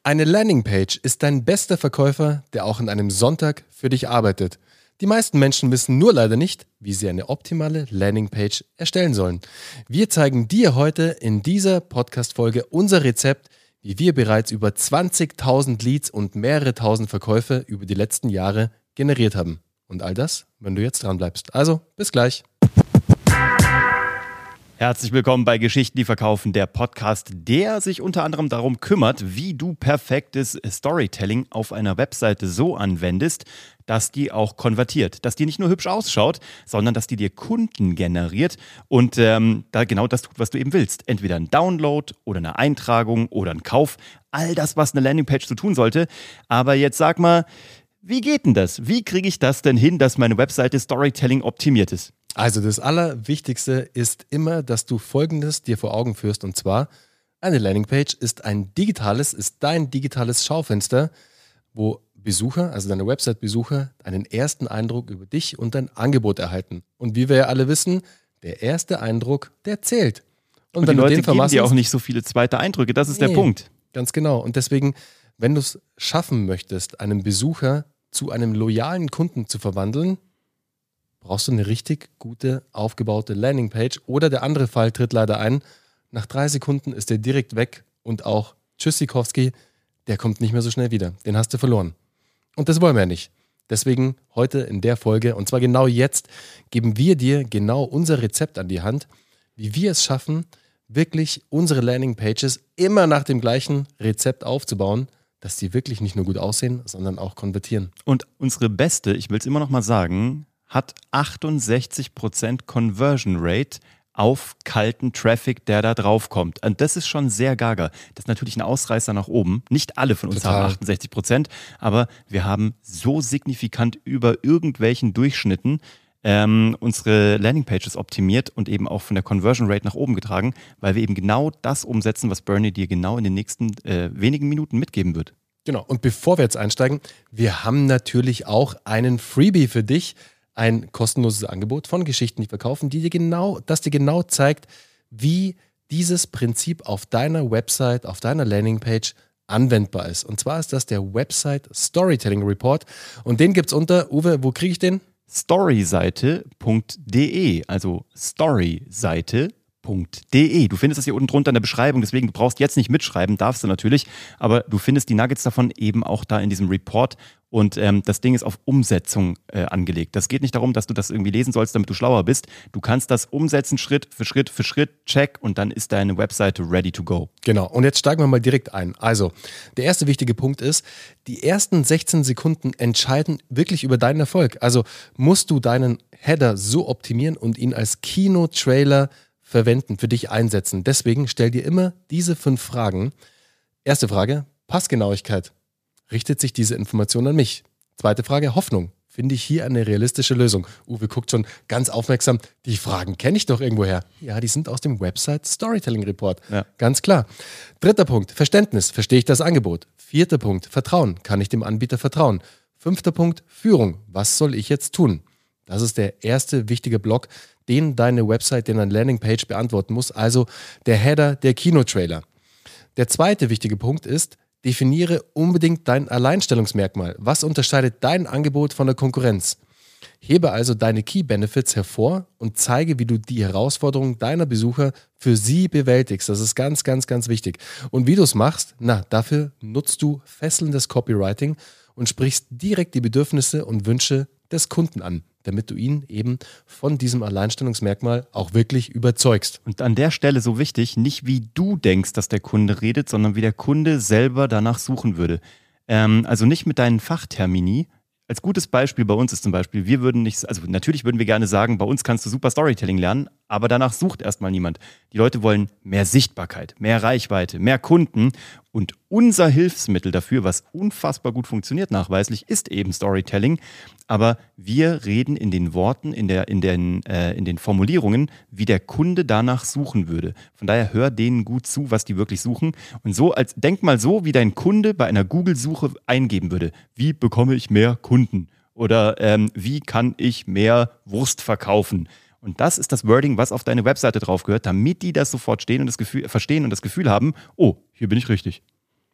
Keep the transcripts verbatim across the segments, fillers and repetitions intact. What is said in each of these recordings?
Eine Landingpage ist dein bester Verkäufer, der auch an einem Sonntag für dich arbeitet. Die meisten Menschen wissen nur leider nicht, wie sie eine optimale Landingpage erstellen sollen. Wir zeigen dir heute in dieser Podcast-Folge unser Rezept, wie wir bereits über zwanzigtausend Leads und mehrere tausend Verkäufe über die letzten Jahre generiert haben. Und all das, wenn du jetzt dran bleibst. Also, bis gleich. Herzlich willkommen bei Geschichten, die verkaufen, der Podcast, der sich unter anderem darum kümmert, wie du perfektes Storytelling auf einer Webseite so anwendest, dass die auch konvertiert, dass die nicht nur hübsch ausschaut, sondern dass die dir Kunden generiert und ähm, da genau das tut, was du eben willst. Entweder ein Download oder eine Eintragung oder ein Kauf, all das, was eine Landingpage so tun sollte. Aber jetzt sag mal, wie geht denn das? Wie kriege ich das denn hin, dass meine Webseite Storytelling optimiert ist? Also das Allerwichtigste ist immer, dass du Folgendes dir vor Augen führst, und zwar eine Landingpage ist ein digitales, ist dein digitales Schaufenster, wo Besucher, also deine Website-Besucher, einen ersten Eindruck über dich und dein Angebot erhalten. Und wie wir ja alle wissen, der erste Eindruck, der zählt. Und, und wenn die Leute geben dir auch nicht so viele zweite Eindrücke, das ist nee, der Punkt. Ganz genau. Und deswegen, wenn du es schaffen möchtest, einen Besucher zu einem loyalen Kunden zu verwandeln, brauchst du eine richtig gute, aufgebaute Landingpage. Oder der andere Fall tritt leider ein. Nach drei Sekunden ist der direkt weg und auch Tschüssikowski, der kommt nicht mehr so schnell wieder. Den hast du verloren. Und das wollen wir ja nicht. Deswegen heute in der Folge, und zwar genau jetzt, geben wir dir genau unser Rezept an die Hand, wie wir es schaffen, wirklich unsere Landingpages immer nach dem gleichen Rezept aufzubauen, dass die wirklich nicht nur gut aussehen, sondern auch konvertieren. Und unsere beste, ich will es immer noch mal sagen, hat achtundsechzig Prozent Conversion Rate auf kalten Traffic, der da drauf kommt. Und das ist schon sehr gaga. Das ist natürlich ein Ausreißer nach oben. Nicht alle von uns Total. haben achtundsechzig Prozent, aber wir haben so signifikant über irgendwelchen Durchschnitten ähm, unsere Landingpages optimiert und eben auch von der Conversion Rate nach oben getragen, weil wir eben genau das umsetzen, was Bernie dir genau in den nächsten äh, wenigen Minuten mitgeben wird. Genau. Und bevor wir jetzt einsteigen, wir haben natürlich auch einen Freebie für dich. Ein kostenloses Angebot von Geschichten, die verkaufen, die dir genau, das dir genau zeigt, wie dieses Prinzip auf deiner Website, auf deiner Landingpage anwendbar ist. Und zwar ist das der Website Storytelling Report. Und den gibt es unter, Uwe, wo kriege ich den? storyseite punkt de, also Storyseite punkt de. Du findest das hier unten drunter in der Beschreibung, deswegen du brauchst jetzt nicht mitschreiben, darfst du natürlich, aber du findest die Nuggets davon eben auch da in diesem Report und ähm, das Ding ist auf Umsetzung äh, angelegt. Das geht nicht darum, dass du das irgendwie lesen sollst, damit du schlauer bist. Du kannst das umsetzen, Schritt für Schritt für Schritt, check und dann ist deine Webseite ready to go. Genau, und jetzt steigen wir mal direkt ein. Also, der erste wichtige Punkt ist, die ersten sechzehn Sekunden entscheiden wirklich über deinen Erfolg. Also musst du deinen Header so optimieren und ihn als Kino-Trailer verwenden, für dich einsetzen. Deswegen stell dir immer diese fünf Fragen. Erste Frage, Passgenauigkeit. Richtet sich diese Information an mich? Zweite Frage, Hoffnung. Finde ich hier eine realistische Lösung? Uwe guckt schon ganz aufmerksam. Die Fragen kenne ich doch irgendwoher. Ja, die sind aus dem Website Storytelling Report. Ja. Ganz klar. Dritter Punkt, Verständnis. Verstehe ich das Angebot? Vierter Punkt, Vertrauen. Kann ich dem Anbieter vertrauen? Fünfter Punkt, Führung. Was soll ich jetzt tun? Das ist der erste wichtige Block, den deine Website, den deine Landingpage beantworten muss. Also der Header, der Kinotrailer. Der zweite wichtige Punkt ist, definiere unbedingt dein Alleinstellungsmerkmal. Was unterscheidet dein Angebot von der Konkurrenz? Hebe also deine Key Benefits hervor und zeige, wie du die Herausforderungen deiner Besucher für sie bewältigst. Das ist ganz, ganz, ganz wichtig. Und wie du es machst, na, dafür nutzt du fesselndes Copywriting und sprichst direkt die Bedürfnisse und Wünsche des Kunden an, damit du ihn eben von diesem Alleinstellungsmerkmal auch wirklich überzeugst. Und an der Stelle so wichtig, nicht wie du denkst, dass der Kunde redet, sondern wie der Kunde selber danach suchen würde. Ähm, also nicht mit deinen Fachtermini. Als gutes Beispiel bei uns ist zum Beispiel, wir würden nicht, also natürlich würden wir gerne sagen, bei uns kannst du super Storytelling lernen, aber danach sucht erstmal niemand. Die Leute wollen mehr Sichtbarkeit, mehr Reichweite, mehr Kunden und unser Hilfsmittel dafür, was unfassbar gut funktioniert nachweislich, ist eben Storytelling. Aber wir reden in den Worten, in, der, in, den, äh, in den Formulierungen, wie der Kunde danach suchen würde. Von daher hör denen gut zu, was die wirklich suchen. Und so, als denk mal so, wie dein Kunde bei einer Google-Suche eingeben würde. Wie bekomme ich mehr Kunden? Oder ähm, wie kann ich mehr Wurst verkaufen? Und das ist das Wording, was auf deine Webseite drauf gehört, damit die das sofort stehen und das Gefühl, verstehen und das Gefühl haben, oh, hier bin ich richtig.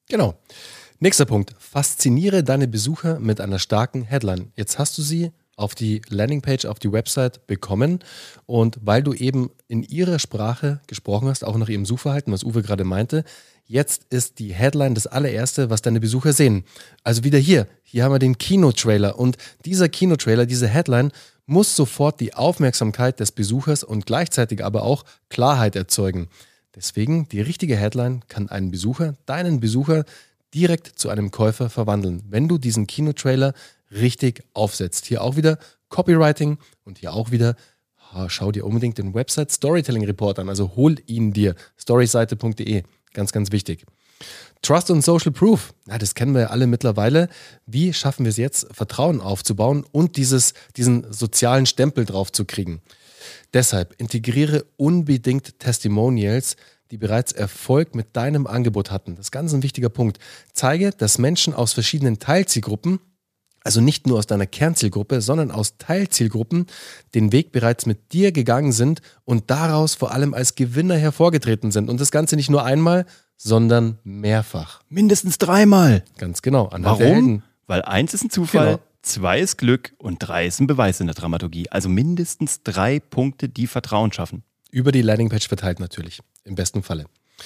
Genau. Nächster Punkt. Fasziniere deine Besucher mit einer starken Headline. Jetzt hast du sie auf die Landingpage, auf die Website bekommen und weil du eben in ihrer Sprache gesprochen hast, auch nach ihrem Suchverhalten, was Uwe gerade meinte, jetzt ist die Headline das allererste, was deine Besucher sehen. Also wieder hier, hier haben wir den Kinotrailer und dieser Kinotrailer, diese Headline muss sofort die Aufmerksamkeit des Besuchers und gleichzeitig aber auch Klarheit erzeugen. Deswegen, die richtige Headline kann einen Besucher, deinen Besucher direkt zu einem Käufer verwandeln, wenn du diesen Kinotrailer richtig aufsetzt. Hier auch wieder Copywriting und hier auch wieder, schau dir unbedingt den Website Storytelling Report an, also hol ihn dir, storyseite punkt de, ganz, ganz wichtig. Trust und Social Proof, ja, das kennen wir ja alle mittlerweile. Wie schaffen wir es jetzt, Vertrauen aufzubauen und dieses, diesen sozialen Stempel drauf zu kriegen? Deshalb integriere unbedingt Testimonials, die bereits Erfolg mit deinem Angebot hatten. Das ist ganz ein wichtiger Punkt. Zeige, dass Menschen aus verschiedenen Teilzielgruppen, also nicht nur aus deiner Kernzielgruppe, sondern aus Teilzielgruppen, den Weg bereits mit dir gegangen sind und daraus vor allem als Gewinner hervorgetreten sind. Und das Ganze nicht nur einmal, sondern mehrfach. Mindestens dreimal. Ganz genau. Warum? Weil eins ist ein Zufall, Genau. zwei ist Glück und drei ist ein Beweis in der Dramaturgie. Also mindestens drei Punkte, die Vertrauen schaffen. Über die Landingpage verteilt natürlich, im besten Falle.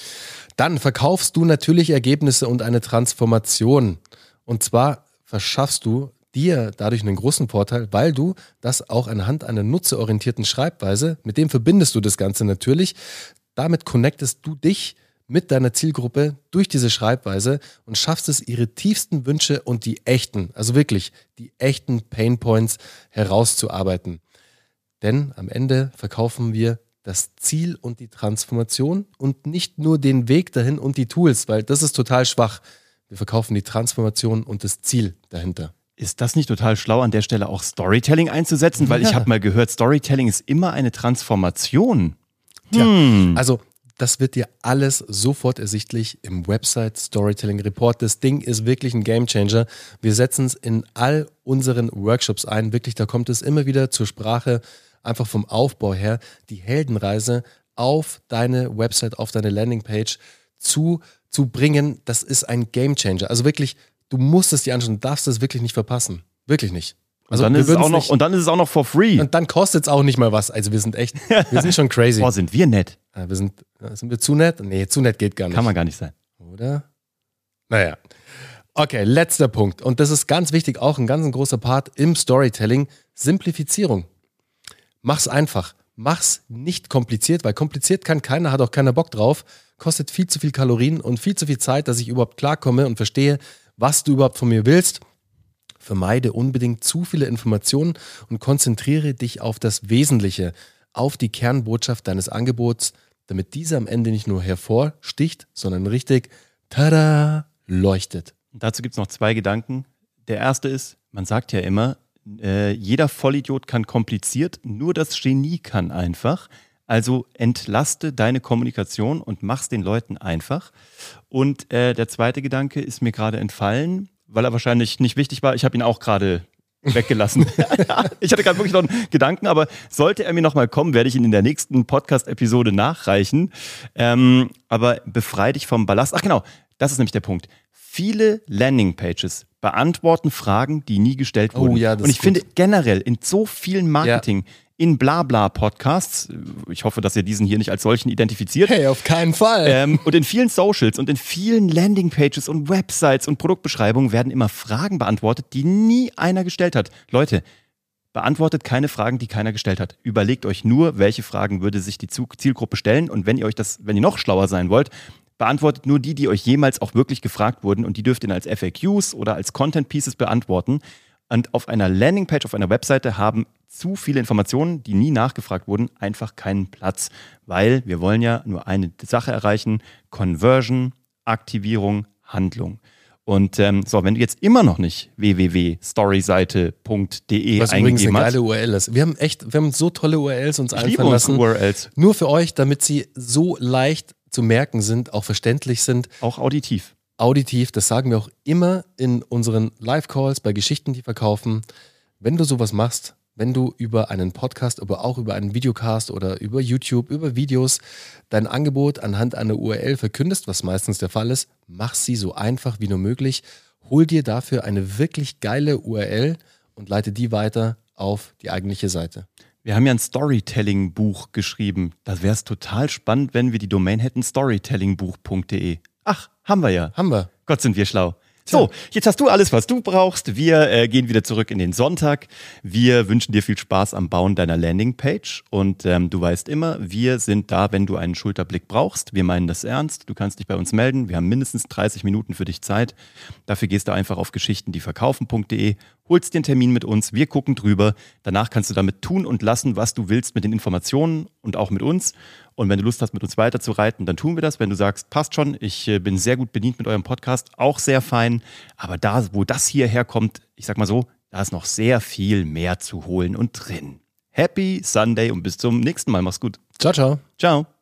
Dann verkaufst du natürlich Ergebnisse und eine Transformation. Und zwar verschaffst du dir dadurch einen großen Vorteil, weil du das auch anhand einer nutzerorientierten Schreibweise, mit dem verbindest du das Ganze natürlich, damit connectest du dich mit deiner Zielgruppe durch diese Schreibweise und schaffst es, ihre tiefsten Wünsche und die echten, also wirklich die echten Painpoints herauszuarbeiten. Denn am Ende verkaufen wir das Ziel und die Transformation und nicht nur den Weg dahin und die Tools, weil das ist total schwach. Wir verkaufen die Transformation und das Ziel dahinter. Ist das nicht total schlau, an der Stelle auch Storytelling einzusetzen? Weil Ja. ich habe mal gehört, Storytelling ist immer eine Transformation. Tja, Hm. also das wird dir alles sofort ersichtlich im Website Storytelling Report. Das Ding ist wirklich ein Gamechanger. Wir setzen es in all unseren Workshops ein. Wirklich, da kommt es immer wieder zur Sprache, einfach vom Aufbau her, die Heldenreise auf deine Website, auf deine Landingpage zu, zu bringen. Das ist ein Gamechanger. Also wirklich, du musst es dir anschauen, du darfst es wirklich nicht verpassen. Wirklich nicht. Also und, dann wir ist es würden's auch noch, nicht- und dann ist es auch noch for free. Und dann kostet es auch nicht mal was. Also wir sind echt, wir sind schon crazy. Boah, sind wir nett. Ja, wir sind, sind wir zu nett? Nee, zu nett geht gar nicht. Kann man gar nicht sein. Oder? Naja. Okay, letzter Punkt. Und das ist ganz wichtig, auch ein ganz großer Part im Storytelling. Simplifizierung. Mach's einfach. Mach's nicht kompliziert, weil kompliziert kann keiner, hat auch keiner Bock drauf. Kostet viel zu viel Kalorien und viel zu viel Zeit, dass ich überhaupt klarkomme und verstehe, was du überhaupt von mir willst. Vermeide unbedingt zu viele Informationen und konzentriere dich auf das Wesentliche, auf die Kernbotschaft deines Angebots, damit diese am Ende nicht nur hervorsticht, sondern richtig, tada, leuchtet. Und dazu gibt es noch zwei Gedanken. Der erste ist, man sagt ja immer, äh, jeder Vollidiot kann kompliziert, nur das Genie kann einfach. Also entlaste deine Kommunikation und mach's den Leuten einfach. Und äh, der zweite Gedanke ist mir gerade entfallen, weil er wahrscheinlich nicht wichtig war. Ich habe ihn auch gerade weggelassen. Ich hatte gerade wirklich noch einen Gedanken, aber sollte er mir nochmal kommen, werde ich ihn in der nächsten Podcast-Episode nachreichen. Ähm, aber befrei dich vom Ballast. Ach genau, das ist nämlich der Punkt. Viele Landingpages beantworten Fragen, die nie gestellt Oh wurden. ja, das Und ich ist gut. finde generell in so vielen Marketing, in Blabla-Podcasts, ich hoffe, dass ihr diesen hier nicht als solchen identifiziert, Hey, auf keinen Fall. ähm, und in vielen Socials und in vielen Landingpages und Websites und Produktbeschreibungen werden immer Fragen beantwortet, die nie einer gestellt hat. Leute, beantwortet keine Fragen, die keiner gestellt hat. Überlegt euch nur, welche Fragen würde sich die Zielgruppe stellen, und wenn ihr euch das, wenn ihr noch schlauer sein wollt, beantwortet nur die, die euch jemals auch wirklich gefragt wurden, und die dürft ihr als F A Qs oder als Content Pieces beantworten. Und auf einer Landingpage, auf einer Webseite haben zu viele Informationen, die nie nachgefragt wurden, einfach keinen Platz, weil wir wollen ja nur eine Sache erreichen: Conversion, Aktivierung, Handlung. Und ähm, so, wenn du jetzt immer noch nicht w w w punkt storyseite punkt de Was übrigens eine eingegeben hast, geile U R L ist. Wir haben echt, wir haben so tolle U R Ls uns ich liebe einfallen unsere lassen. U R Ls, Nur für euch, damit sie so leicht zu merken sind, auch verständlich sind, auch auditiv. auditiv. Das sagen wir auch immer in unseren Live-Calls bei Geschichten, die verkaufen. Wenn du sowas machst, wenn du über einen Podcast, aber auch über einen Videocast oder über YouTube, über Videos dein Angebot anhand einer U R L verkündest, was meistens der Fall ist, mach sie so einfach wie nur möglich. Hol dir dafür eine wirklich geile U R L und leite die weiter auf die eigentliche Seite. Wir haben ja ein Storytelling-Buch geschrieben. Da wäre es total spannend, wenn wir die Domain hätten, storytellingbuch punkt de. Ach, haben wir ja. Haben wir. Gott, sind wir schlau. So, jetzt hast du alles, was du brauchst. Wir äh, gehen wieder zurück in den Sonntag. Wir wünschen dir viel Spaß am Bauen deiner Landingpage. Und ähm, du weißt immer, wir sind da, wenn du einen Schulterblick brauchst. Wir meinen das ernst. Du kannst dich bei uns melden. Wir haben mindestens dreißig Minuten für dich Zeit. Dafür gehst du einfach auf geschichten die verkaufen punkt de, holst den Termin mit uns. Wir gucken drüber. Danach kannst du damit tun und lassen, was du willst mit den Informationen und auch mit uns. Und wenn du Lust hast, mit uns weiterzureiten, dann tun wir das. Wenn du sagst, passt schon, ich äh, bin sehr gut bedient mit eurem Podcast, auch sehr fein. Aber da, wo das hier herkommt, ich sag mal so, da ist noch sehr viel mehr zu holen und drin. Happy Sunday und bis zum nächsten Mal. Mach's gut. Ciao, ciao. Ciao.